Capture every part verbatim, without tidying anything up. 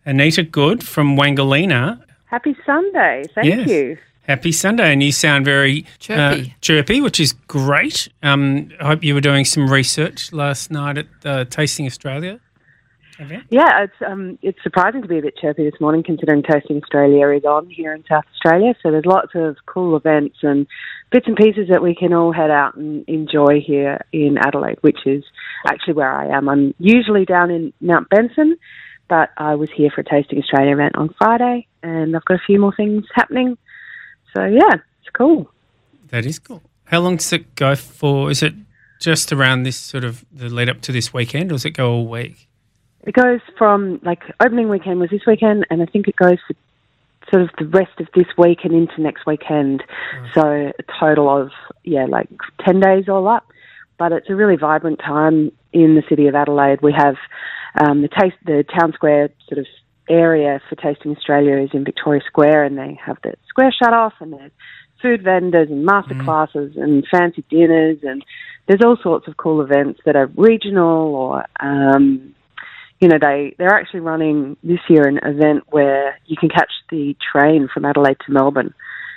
Anita Good from Wangalina. Happy Sunday. Thank yes. you. Happy Sunday. And you sound very chirpy, uh, chirpy which is great. Um, I hope you were doing some research last night at uh, Tasting Australia event. Yeah, it's um, it's surprising to be a bit chirpy this morning considering Tasting Australia is on here in South Australia. So there's lots of cool events and bits and pieces that we can all head out and enjoy here in Adelaide, which is actually where I am. I'm usually down in Mount Benson, but I was here for a Tasting Australia event on Friday, and I've got a few more things happening. So, yeah, it's cool. That is cool. How long does it go for? Is it just around this sort of the lead up to this weekend, or does it go all week? It goes from, like, opening weekend was this weekend, and I think it goes for sort of the rest of this week and into next weekend. Right. So a total of, yeah, like ten days all up. But it's a really vibrant time in the city of Adelaide. We have um, the taste, the town square sort of area for Tasting Australia is in Victoria Square, and they have the square shut off, and there's food vendors and master mm. classes and fancy dinners, and there's all sorts of cool events that are regional or, um, you know, they, they're actually running this year an event where you can catch the train from Adelaide to Melbourne.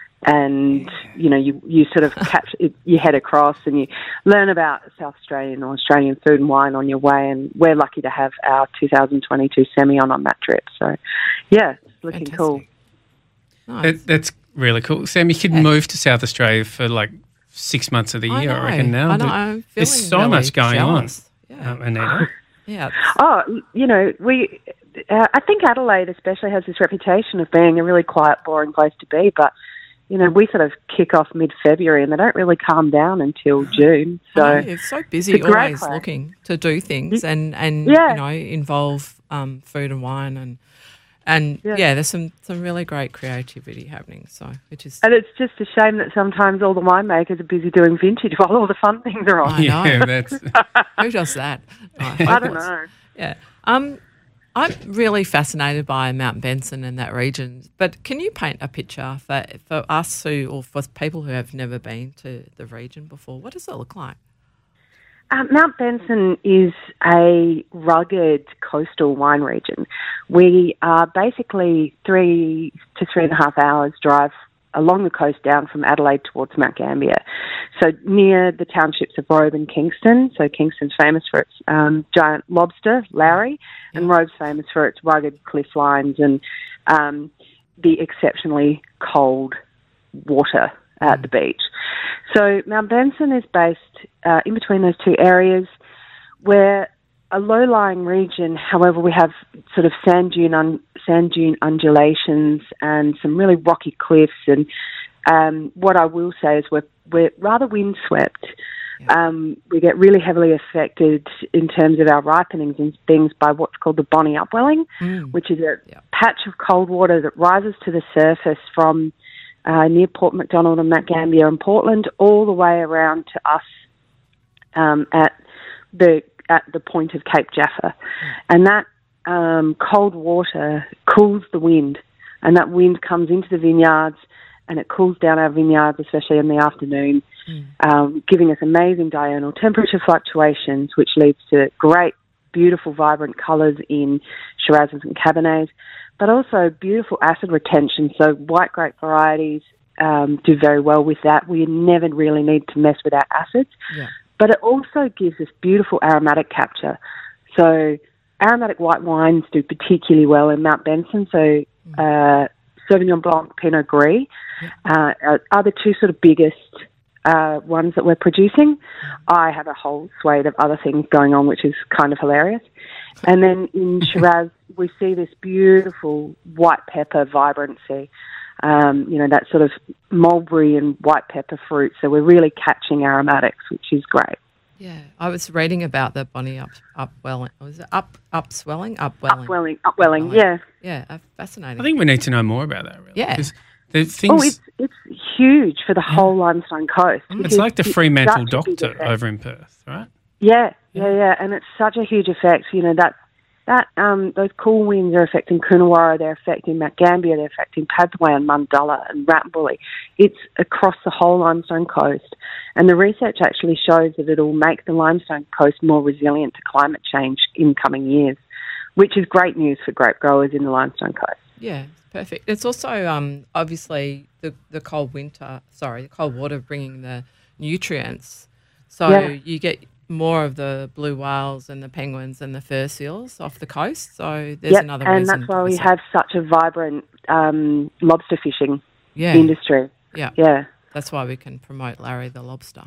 And, you know, you, you sort of catch, you head across and you learn about South Australian or Australian food and wine on your way. And we're lucky to have our two thousand twenty-two semi on on that trip. So, yeah, it's looking Fantastic. cool. Nice. That, that's really cool. Sam, you could yeah. move to South Australia for like six months of the year, I, I reckon now. I know. I'm There's so really much going jealous. on, yeah. um, Anita. yeah. Oh, you know, we, uh, I think Adelaide especially has this reputation of being a really quiet, boring place to be, but you know, we sort of kick off mid-February and they don't really calm down until June. So I know, you're so busy always place. looking to do things and, and yeah. you know, involve um, food and wine and and yeah. yeah, there's some, some really great creativity happening. So which is and it's just a shame that sometimes all the winemakers are busy doing vintage while all the fun things are on. I know. Yeah, that's who does that? Oh, I don't know. Yeah. Um. I'm really fascinated by Mount Benson and that region, but can you paint a picture for for us who, or for people who have never been to the region before? What does it look like? Um, Mount Benson is a rugged coastal wine region. We are basically three to three and a half hours drive along the coast down from Adelaide towards Mount Gambier. So near the townships of Robe and Kingston. So Kingston's famous for its um, giant lobster, Lowry, and Robe's famous for its rugged cliff lines and um, the exceptionally cold water at mm. the beach. So Mount Benson is based uh, in between those two areas. We're a low-lying region, however, we have sort of sand dune, un- sand dune undulations and some really rocky cliffs. And um, what I will say is we're, we're rather windswept. Yeah. Um, we get really heavily affected in terms of our ripenings and things by what's called the Bonnie Upwelling, mm. which is a yeah. patch of cold water that rises to the surface from uh, near Port Macdonald and Mount Gambier in Portland all the way around to us um, at the at the point of Cape Jaffa. And that um, cold water cools the wind, and that wind comes into the vineyards and it cools down our vineyards, especially in the afternoon, mm. um, giving us amazing diurnal temperature fluctuations, which leads to great, beautiful, vibrant colours in Shirazes and Cabernets, but also beautiful acid retention. So white grape varieties um, do very well with that. We never really need to mess with our acids. Yeah. But it also gives us beautiful aromatic capture. So aromatic white wines do particularly well in Mount Benson. So uh, Sauvignon Blanc, Pinot Gris uh, are, are the two sort of biggest uh, ones that we're producing. I have a whole swathe of other things going on, which is kind of hilarious. And then in Shiraz, we see this beautiful white pepper vibrancy. Um, you know, that sort of mulberry and white pepper fruit. So we're really catching aromatics, which is great. Yeah, I was reading about the Bonnie up, upwelling. Was it up upswelling? Upwelling. Upwelling, upwelling, yeah. Yeah, uh, fascinating. I think we need to know more about that, really. Yeah. The things, oh, it's, it's huge for the whole limestone coast. It's like the Fremantle Doctor over in Perth, right? Yeah, yeah, yeah, and it's such a huge effect. You know, that That um, those cool winds are affecting Coonawarra, they're affecting Mount Gambier, they're affecting Padthaway and Mundalla and Ratbully. It's across the whole limestone coast. And the research actually shows that it'll make the limestone coast more resilient to climate change in coming years, which is great news for grape growers in the Limestone Coast. Yeah, perfect. It's also um, obviously the, the cold winter, sorry, the cold water bringing the nutrients. So Yeah. you get more of the blue whales and the penguins and the fur seals off the coast. So there's Yep, another and reason. that's why to we visit. have such a vibrant um, lobster fishing yeah, industry. Yeah, Yeah, that's why we can promote Larry the lobster.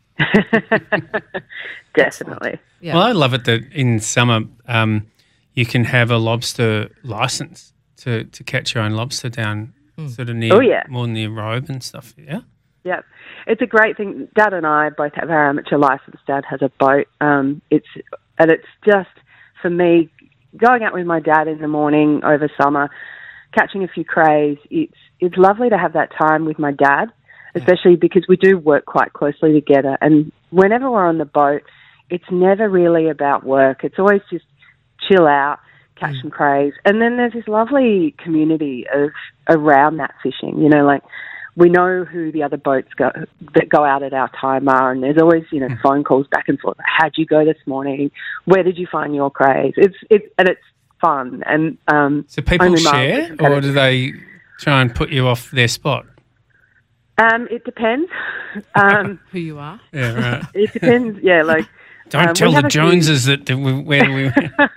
definitely. Yeah. Well, I love it that in summer um, you can have a lobster license to, to catch your own lobster down sort of near, Oh, yeah. more near Robe and stuff, yeah? Yeah, it's a great thing. Dad and I both have our amateur license. Dad has a boat. Um, it's and it's just for me going out with my dad in the morning over summer, catching a few crays. It's it's lovely to have that time with my dad, especially because we do work quite closely together. And whenever we're on the boat, it's never really about work. It's always just chill out, catch some crays, and then there's this lovely community of around that fishing. You know, like. We know who the other boats go, that go out at our time are, and there's always, you know, phone calls back and forth. How'd you go this morning? Where did you find your crays? It's it's and it's fun. And um, So people only share, mildly or do they try and put you off their spot? Um, it depends. Um, Who you are? Yeah, right. it depends. Yeah, like Don't um, we tell the have a few- Joneses that, that we, where we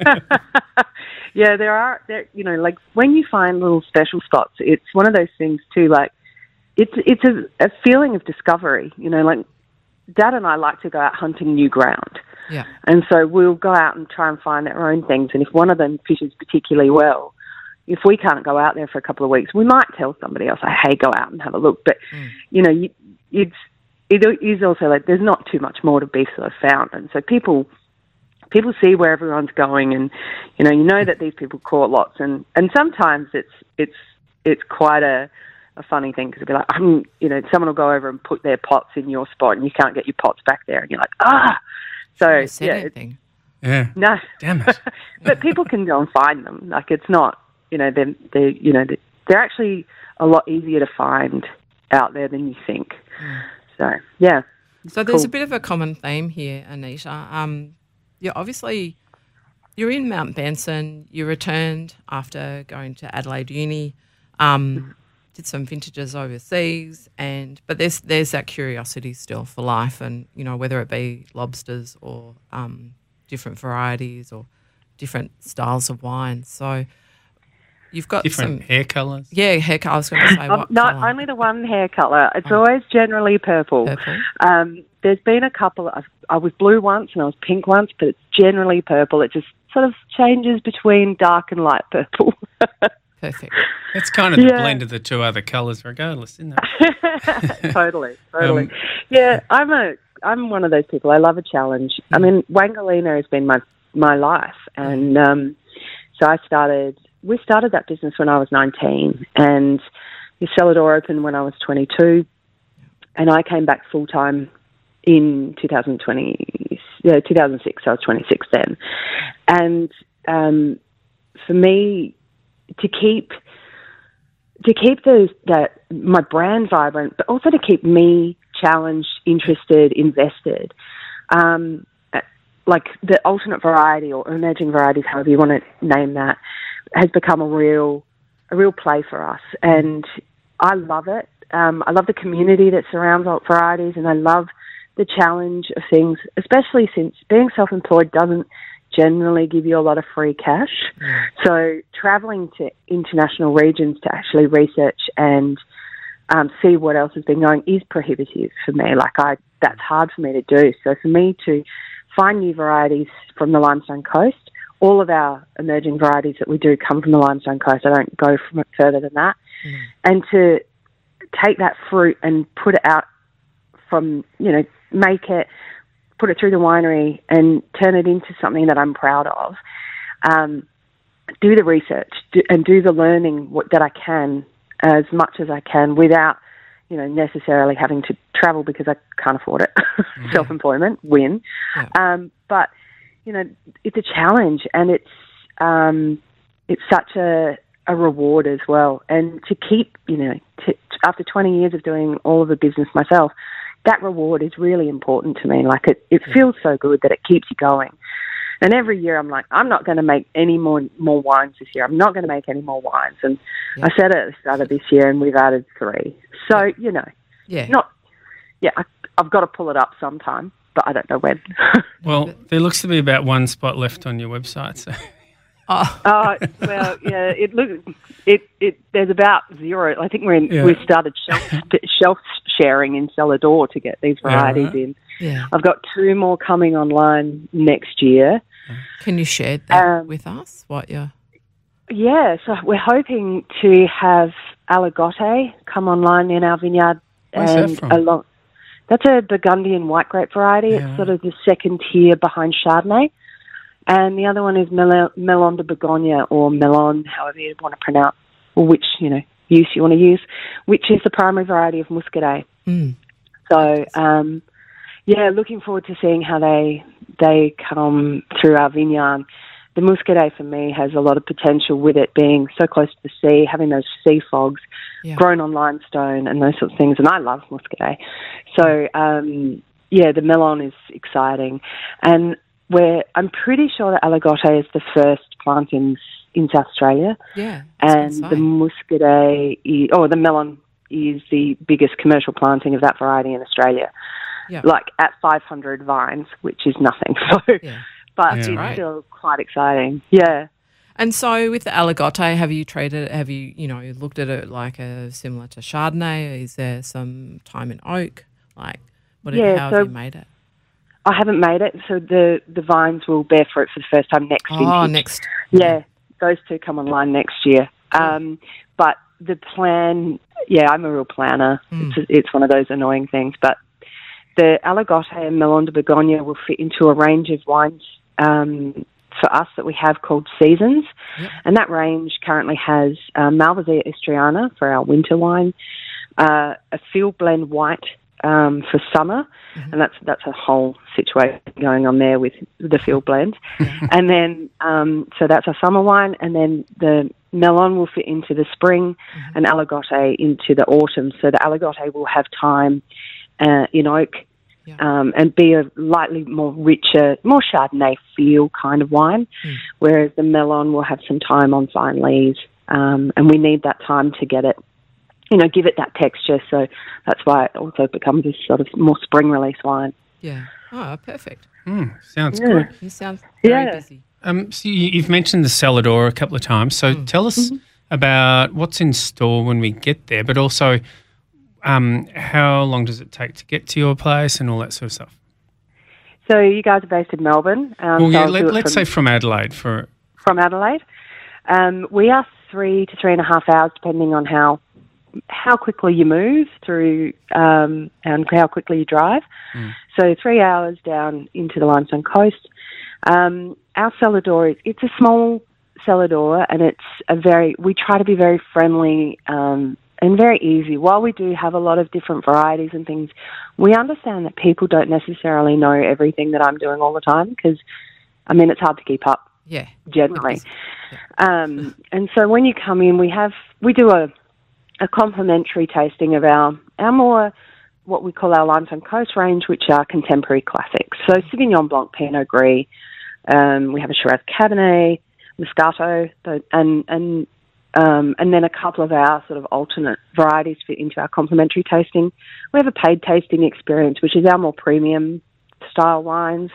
Yeah, there are. There, you know, like when you find little special spots, it's one of those things too. Like it's it's a, a feeling of discovery. You know, like Dad and I like to go out hunting new ground. Yeah. And so we'll go out and try and find our own things. And if one of them fishes particularly well, if we can't go out there for a couple of weeks, we might tell somebody else, like, hey, go out and have a look. But, Mm. you know, you, it's, it is also like there's not too much more to be sort of found. And so people people see where everyone's going and, you know, you know that these people caught lots. And, and sometimes it's it's it's quite a, a funny thing because it'll be like, um, you know, someone will go over and put their pots in your spot and you can't get your pots back there. And you're like, ah. So, I said yeah, it's, anything. Yeah. no. Damn it. But people can go and find them. Like it's not, you know, they're, they're you know, they're, they're actually a lot easier to find out there than you think. Mm. So, yeah. So there's Cool. a bit of a common theme here, Anita. Um, you're obviously you're in Mount Benson. You returned after going to Adelaide Uni, um, did some vintages overseas, and but there's there's that curiosity still for life, and you know whether it be lobsters or um, different varieties or different styles of wine. So you've got Different some hair colours. yeah hair colour. I was going to say Um, what not colour? only the one hair colour. It's always generally purple. Purple. Um, there's been a couple. Of, I was blue once and I was pink once, but it's generally purple. It just sort of changes between dark and light purple. Perfect. That's kind of the Yeah. blend of the two other colours regardless, isn't it? totally, totally. Um, yeah, I'm a I'm one of those people. I love a challenge. I mean, Wangalina has been my my life, and um, so I started. We started that business when I was nineteen, and the cellar door opened when I was twenty-two, and I came back full time in two thousand twenty, yeah, two thousand six. I was twenty-six then, and um, for me to keep to keep the that my brand vibrant, but also to keep me challenged, interested, invested. Um, like the alternate variety or emerging varieties, however you want to name that, has become a real a real play for us, and I love it. Um, I love the community that surrounds alt varieties, and I love the challenge of things, especially since being self-employed doesn't generally give you a lot of free cash. Yeah. So travelling to international regions to actually research and um, see what else has been going is prohibitive for me. Like I, that's hard for me to do. So for me to find new varieties from the Limestone Coast, all of our emerging varieties that we do come from the Limestone Coast. I don't go from it further than that. Mm. And to take that fruit and put it out from, you know, make it, put it through the winery and turn it into something that I'm proud of. Um, do the research do, and do the learning what, that I can as much as I can without, you know, necessarily having to travel because I can't afford it. Mm-hmm. Self-employment, win. Yeah. Um, but, you know, it's a challenge and it's um, it's such a, a reward as well. And to keep, you know, to, after twenty years of doing all of the business myself, that reward is really important to me. Like it, it feels so good that it keeps you going. And every year I'm like, I'm not going to make any more more wines this year. I'm not going to make any more wines. And Yeah. I said it at the start of this year, and we've added three. So, you know, Yeah. not, yeah, I, I've got to pull it up sometime, but I don't know when. Well, there looks to be about one spot left on your website. So. Oh, Oh, well, yeah, it look it, it there's about zero. I think we're in, Yeah. we've started shelf, shelf sharing in Cellar Door to get these varieties right. in. yeah. I've got two more coming online next year. Can you share that Um, with us? What you're... Yeah, so we're hoping to have Aligote come online in our vineyard. Where's that and from? along, that's a Burgundian white grape variety. Yeah. It's sort of the second tier behind Chardonnay. And the other one is Mel- Melon de Bourgogne, or Melon, however you want to pronounce, or which, you know, use you want to use, which is the primary variety of Muscadet. Mm. So, um, yeah, looking forward to seeing how they they come through our vineyard. The Muscadet, for me, has a lot of potential with it being so close to the sea, having those sea fogs, Yeah. grown on limestone and those sorts of things. And I love Muscadet. So, um, yeah, the Melon is exciting. And where I'm pretty sure that Aligote is the first plant in, in South Australia. Yeah. I was And gonna the say. Muscadet, is, or the Melon is the biggest commercial planting of that variety in Australia. Yeah. Like at five hundred vines, which is nothing. So, Yeah. but That's it's great. still quite exciting. Yeah. And so with the Aligote, have you treated it, have you, you know, looked at it like a similar to Chardonnay? Is there some time in oak? Like, what Yeah, how so- have you made it? I haven't made it, so the, the vines will bear fruit for the first time next Oh, vintage. next. Yeah, those two come online next year. Um, but the plan, yeah, I'm a real planner. Mm. It's, it's one of those annoying things. But the Aligote and Melon de Bourgogne will fit into a range of wines um, for us that we have called Seasons. Yep. And that range currently has um, Malvasia Istriana for our winter wine, uh, a field blend white um, for summer, Mm-hmm. and that's that's a whole situation going on there with the field blend. Yeah. And then, um, so that's our summer wine, and then the Melon will fit into the spring, Mm-hmm. and Aligote into the autumn. So the Aligote will have time uh, in oak Yeah. um, and be a lightly more richer, more Chardonnay feel kind of wine, Mm. whereas the Melon will have some time on fine leaves, um, and we need that time to get it, you know, give it that texture. So that's why it also becomes a sort of more spring release wine. Yeah. Oh, perfect. Mm, sounds Yeah. good. You sound very Yeah. busy. Um, so you, you've mentioned the cellar door a couple of times. So Mm. tell us about what's in store when we get there, but also um, how long does it take to get to your place and all that sort of stuff. So you guys are based in Melbourne. Um, Well, so yeah, I'll let, do it let's from, say from Adelaide for from Adelaide. Um, we are three to three and a half hours, depending on how how quickly you move through um, and how quickly you drive. Mm. So three hours down into the Limestone Coast. Um, our cellar door is it's a small cellar door, and it's a very we try to be very friendly um, and very easy. While we do have a lot of different varieties and things, we understand that people don't necessarily know everything that I'm doing all the time because, I mean, it's hard to keep up Yeah. generally. It is. Um, and so when you come in, we have we do a a complimentary tasting of our our more what we call our Limestone Coast range, which are contemporary classics. So Sauvignon Blanc, Pinot Gris, um, we have a Shiraz Cabernet, Moscato, the- and and um, and then a couple of our sort of alternate varieties fit into our complimentary tasting. We have a paid tasting experience, which is our more premium style wines.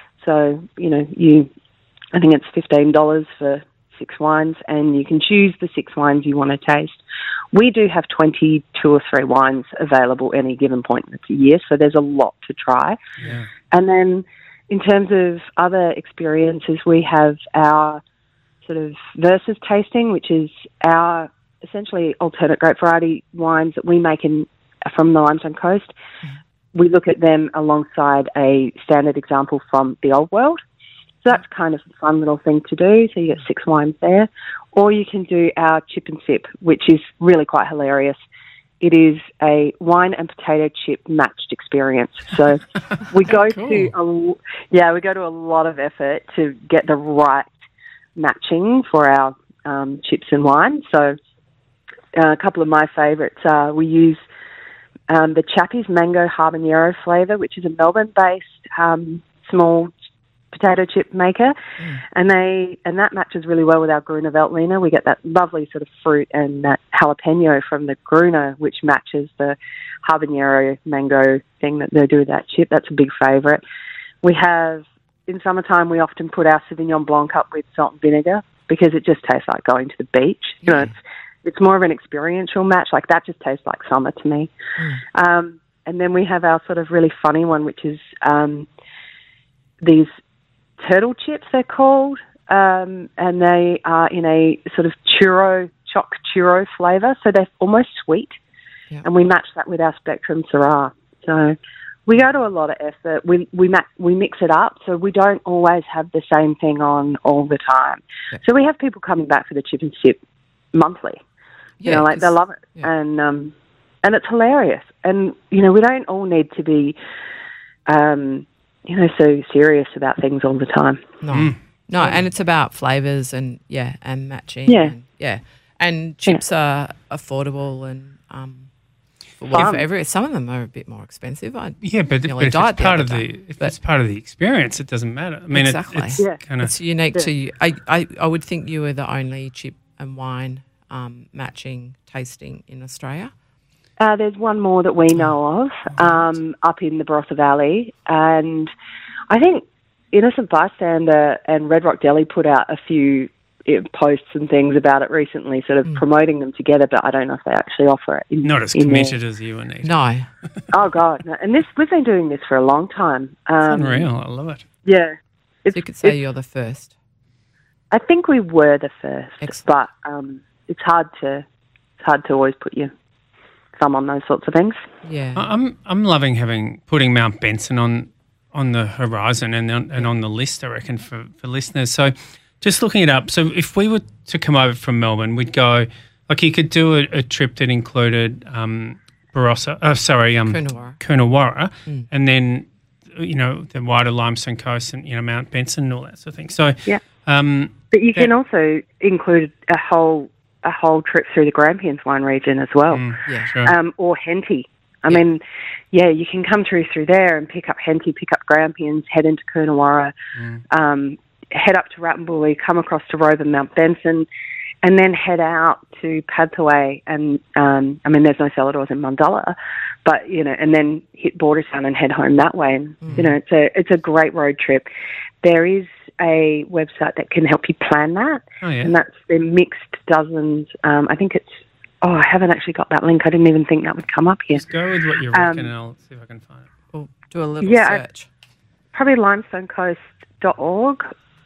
So you know you, I think it's fifteen dollars for six wines, and you can choose the six wines you want to taste. We do have twenty-two or three wines available any given point in the year, so there's a lot to try. yeah. And then in terms of other experiences, we have our sort of versus tasting, which is our essentially alternate grape variety wines that we make in from the Limestone Coast. We look at them alongside a standard example from the Old World. So that's kind of a fun little thing to do. So you get six wines there. Or you can do our chip and sip, which is really quite hilarious. It is a wine and potato chip matched experience. So we go Cool. to a, yeah, we go to a lot of effort to get the right matching for our um, chips and wine. So uh, a couple of my favourites are we use um, the Chappie's Mango Habanero flavour, which is a Melbourne-based um, small potato chip maker, mm. and they and that matches really well with our Gruner Veltliner. We get that lovely sort of fruit and that jalapeno from the Gruner, which matches the habanero mango thing that they do with that chip. That's a big favourite. We have, in summertime, we often put our Sauvignon Blanc up with salt and vinegar because it just tastes like going to the beach. You know, yeah. it's it's more of an experiential match. Like, that just tastes like summer to me. Mm. Um, and then we have our sort of really funny one, which is um, these turtle chips, they're called, um, and they are in a sort of churro, choc churro flavour, so they're almost sweet, yeah. and we match that with our Spectrum Syrah. So we go to a lot of effort. We we ma- we mix it up, so we don't always have the same thing on all the time. Yeah. So we have people coming back for the chip and chip monthly. You yeah, know, like they love it, yeah. and um, and it's hilarious. And you know, we don't all need to be, um, you know, so serious about things all the time. No, mm. no, and it's about flavours and yeah, and matching. Yeah, and, yeah, and chips yeah. are affordable and um, for whatever. Some of them are a bit more expensive. I yeah, but, but if it's part of the if it's part of the experience, it doesn't matter. I mean, exactly. it, it's yeah. kind of it's unique yeah. to you. I, I I would think you were the only chip and wine um, matching tasting in Australia. Uh, there's one more that we know of um, up in the Barossa Valley, and I think Innocent Bystander and Red Rock Deli put out a few you know, posts and things about it recently, sort of mm. promoting them together, but I don't know if they actually offer it. In, Not as committed there. as you, Anita. No. Oh, God. No. And this we've been doing this for a long time. Um, it's unreal. I love it. Yeah. So you could say you're the first. I think we were the first, Excellent. but um, it's hard to it's hard to always put your thumb on those sorts of things. Yeah, I'm I'm loving having putting Mount Benson on on the horizon and on, and on the list. I reckon for, for listeners. So just looking it up. So if we were to come over from Melbourne, we'd go like you could do a, a trip that included um, Barossa. Oh, sorry, um, Coonawarra, Coonawarra, mm. and then you know the wider Limestone Coast and you know Mount Benson and all that sort of thing. So yeah. Um, But you can also include a whole a whole trip through the Grampians wine region as well, mm, yeah, sure. um, or Henty. I yeah. mean, yeah, you can come through through there and pick up Henty, pick up Grampians, head into Coonawarra, mm. um, head up to Rattenbury, come across to Robe and Mount Benson, and then head out to Padthaway. And um, I mean, there's no cellar doors in Mundalla, but you know, and then hit Bordertown and head home that way. And mm. you know, it's a it's a great road trip. There is a website that can help you plan that, oh, yeah. and that's the Mixed Dozens. Um, I think it's, oh, I haven't actually got that link. I didn't even think that would come up here. Just go with what you reckon um, and I'll see if I can find it. We'll do a little yeah, search. I, probably limestone coast dot org,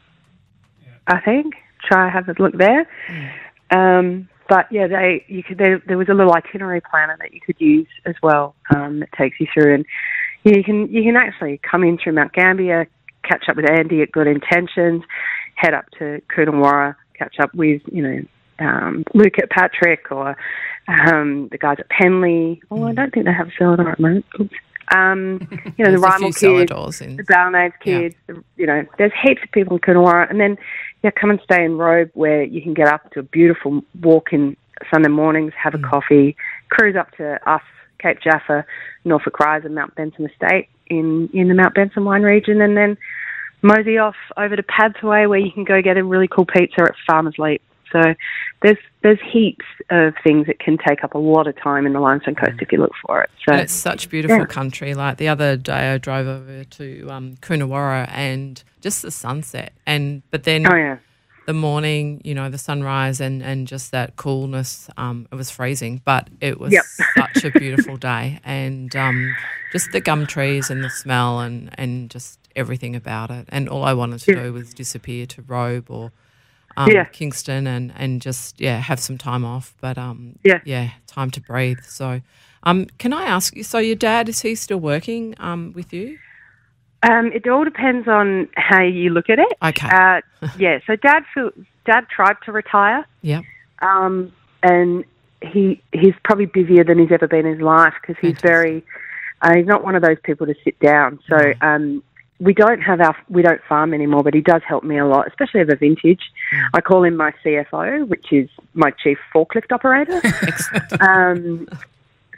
yeah. I think. Try have a look there. Mm. Um, but yeah, they you could there, there was a little itinerary planner that you could use as well um, that takes you through, and yeah, you can you can actually come in through Mount Gambier, catch up with Andy at Good Intentions, head up to Coonawarra, catch up with, you know, um, Luke at Patrick or um, the guys at Penley. Oh, I don't think they have a cellar door at the moment. Oops. Um, you know, the Rymel kids, in. the Balnades kids, yeah. the, you know, there's heaps of people in Coonawarra. And then, yeah, come and stay in Robe where you can get up to a beautiful walk in Sunday mornings, have mm. a coffee, cruise up to us, Cape Jaffa, Norfolk Rise and Mount Benson Estate in, in the Mount Benson wine region, and then mosey off over to Padthaway where you can go get a really cool pizza at Farmer's Leap. So there's there's heaps of things that can take up a lot of time in the Limestone Coast mm. if you look for it. So and it's such beautiful yeah. country. Like the other day I drove over to um, Coonawarra and just the sunset, and but then oh, yeah. the morning, you know, the sunrise and, and just that coolness. Um, it was freezing, but it was yep. such a beautiful day, and um, just the gum trees and the smell and, and just everything about it. And all I wanted to yeah. do was disappear to Robe or um, yeah. Kingston and, and just, yeah, have some time off. But, um, yeah. yeah, time to breathe. So um, can I ask you, so your dad, is he still working um, with you? Um, it all depends on how you look at it. Okay. Uh, yeah, so Dad feel, Dad tried to retire. Yeah. Um, and he he's probably busier than he's ever been in his life because he's Fantastic. very, uh, he's not one of those people to sit down. So mm. um, we don't have our, we don't farm anymore, but he does help me a lot, especially over vintage. Mm. I call him my C F O, which is my chief forklift operator. Excellent. Um,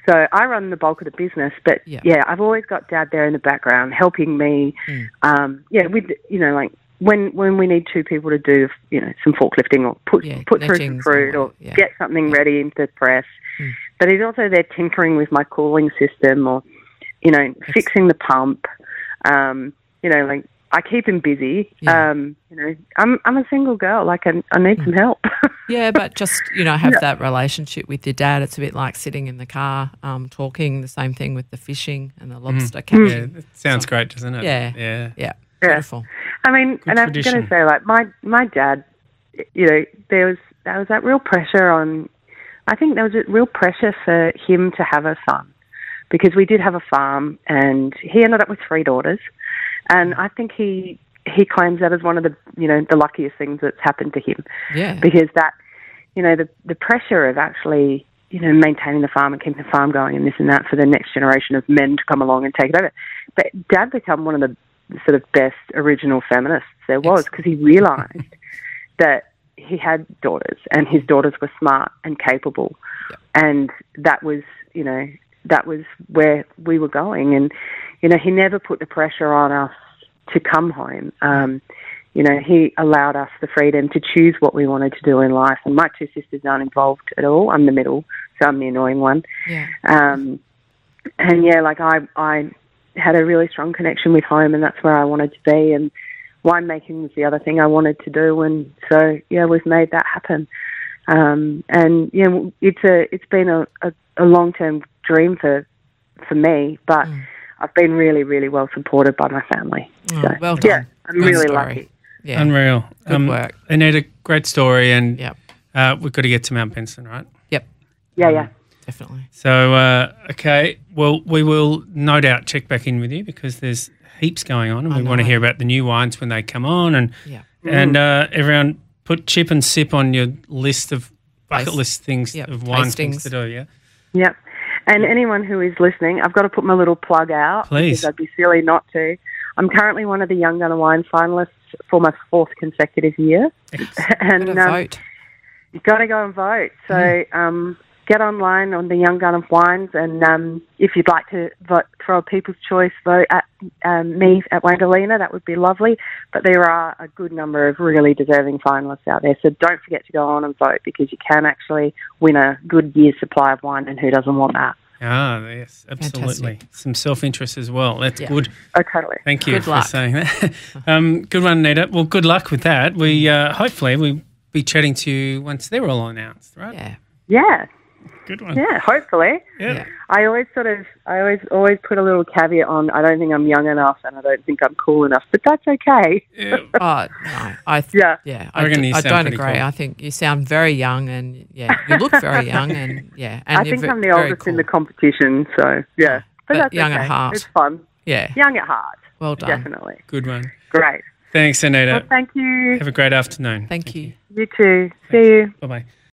So I run the bulk of the business, but Yeah. yeah, I've always got Dad there in the background helping me. Mm. Um, yeah, with you know, like when when we need two people to do you know some forklifting or put Yeah, put through some nettings fruit or- or yeah. get something Yeah. ready into the press. Mm. But he's also there tinkering with my cooling system or you know fixing the pump. Um, you know, like I keep him busy. Yeah. Um, you know, I'm I'm a single girl. Like I, I need some help. Yeah, but just, you know, have Yeah. that relationship with your dad. It's a bit like sitting in the car um, talking, the same thing with the fishing and the lobster Yeah, catching. that sounds great, doesn't it? Yeah. Yeah. Yeah, Yeah. beautiful. I mean, Good and I'm tradition. going to say, like my my dad, you know, there was there was that real pressure on. I think there was a real pressure for him to have a son because we did have a farm, and he ended up with three daughters, and I think he he claims that as one of the you know the luckiest things that's happened to him Yeah. because that you know the the pressure of actually you know maintaining the farm and keeping the farm going and this and that for the next generation of men to come along and take it over. But Dad became one of the sort of best original feminists there was because he realised that he had daughters and his daughters were smart and capable, Yep. and that was you know that was where we were going. And you know he never put the pressure on us to come home. Um, you know he allowed us the freedom to choose what we wanted to do in life. And my two sisters aren't involved at all. I'm the middle, so I'm the annoying one. Yeah. Um, and yeah, like I, I had a really strong connection with home, and that's where I wanted to be. And winemaking was the other thing I wanted to do, and so yeah, we've made that happen. Um, and yeah, it's a, it's been a, a, a long term dream for, for me, but Mm. I've been really, really well supported by my family. Oh, so well yeah, done. I'm Good really story. lucky. Yeah. Unreal. Good work. Anita, great story. And Yep. uh, we've got to get to Mount Benson, right? Yep. Yeah, yeah. Definitely. So, uh, okay, well, we will no doubt check back in with you because there's heaps going on and I we want to know. hear about the new wines when they come on. And Yeah. and uh, everyone put chip and sip on your list of bucket Taste- list things yep, of wine things tastings. to do, yeah? Yep. And anyone who is listening, I've got to put my little plug out. Please. Because I'd be silly not to. I'm currently one of the Young Gunner Wine finalists for my fourth consecutive year. and Got to um, vote. you've got to go and vote. So um, get online on the Young Gunner Wines, and um, if you'd like to vote for a People's Choice, vote at um, me at Wangalina. That would be lovely. But there are a good number of really deserving finalists out there, so don't forget to go on and vote because you can actually win a good year's supply of wine, and who doesn't want that? Ah, yes, absolutely. Fantastic. Some self-interest as well. That's Yeah. good. Oh, totally. Thank you Good for luck. saying that. um, good one, Nita. Well, good luck with that. We uh, hopefully we'll be chatting to you once they're all announced, right? Yeah. Yeah. Good one. Yeah, hopefully. Yeah. Yeah. I always sort of, I always, always put a little caveat on. I don't think I'm young enough, and I don't think I'm cool enough, but that's okay. Yeah. Oh, no. I th- Yeah. Yeah. I reckon d- you I sound don't pretty agree. cool. I think you sound very young and, yeah, you look very young and, yeah. And I you're think ve- I'm the very oldest in cool. the competition, so yeah. But, But that's young okay. at heart. It's fun. Yeah. Young at heart. Well done. Definitely. Good one. Great. Thanks, Anita. Well, thank you. Have a great afternoon. Thank you. You too. See you. Bye-bye.